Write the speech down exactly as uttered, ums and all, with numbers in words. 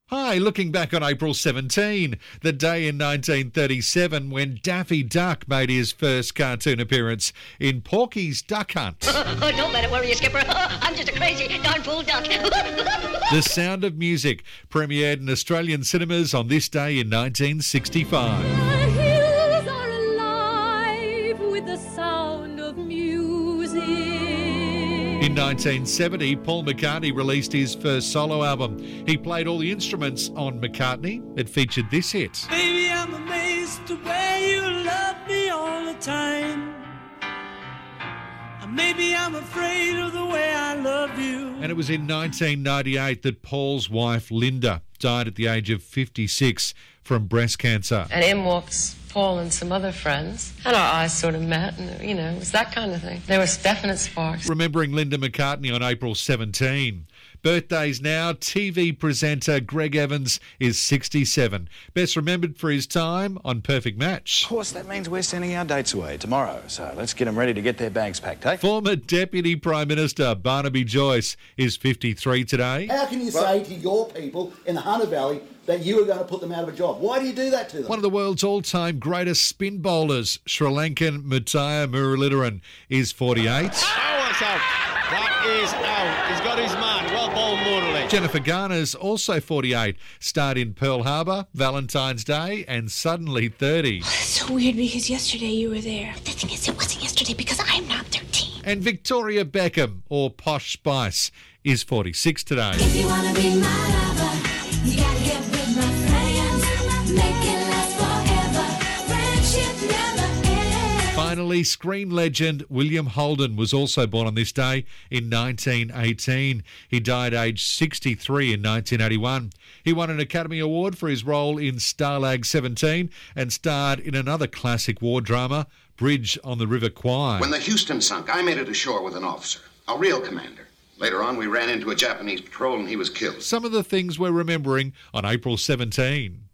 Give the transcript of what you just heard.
Hi, looking back on April seventeenth, the day in nineteen thirty-seven when Daffy Duck made his first cartoon appearance in Porky's Duck Hunt. Oh, don't let it worry you, Skipper. I'm just a crazy darn fool duck. The Sound of Music premiered in Australian cinemas on this day in nineteen sixty-five. The hills are alive with the sound of music. In nineteen seventy, Paul McCartney released his first solo album. He played all the instruments on McCartney. It featured this hit. Baby, I'm amazed the way you love me all the time. Maybe I'm afraid of the way I love you. And it was in nineteen ninety-eight that Paul's wife, Linda, died at the age of fifty-six from breast cancer. And in walks Paul and some other friends, and our eyes sort of met, and, you know, it was that kind of thing. There was definite sparks. Remembering Linda McCartney on April seventeenth. Birthdays now, T V presenter Greg Evans is sixty-seven. Best remembered for his time on Perfect Match. Of course, that means we're sending our dates away tomorrow, so let's get them ready to get their bags packed, eh? Former Deputy Prime Minister Barnaby Joyce is fifty-three today. How can you say to your people in the Hunter Valley that you are going to put them out of a job? Why do you do that to them? One of the world's all-time greatest spin bowlers, Sri Lankan Muttiah Muralitharan, is forty-eight. That is out. He's got his man. Well bowled, Murali. Jennifer Garner's also forty-eight. Starred in Pearl Harbor, Valentine's Day, and suddenly thirty. It's so weird because yesterday you were there. The thing is, it wasn't yesterday because I'm not thirteen. And Victoria Beckham, or Posh Spice, is forty-six today. If you want to be my lover, you gotta get with my friends. Make it last forever. Friendship never ends. Finally, screen legend William Holden was also born on this day in nineteen eighteen. He died aged sixty-three in nineteen eighty-one. He won an Academy Award for his role in Stalag seventeen and starred in another classic war drama, Bridge on the River Kwai. When the Houston sunk, I made it ashore with an officer, a real commander. Later on, we ran into a Japanese patrol and he was killed. Some of the things we're remembering on April seventeenth.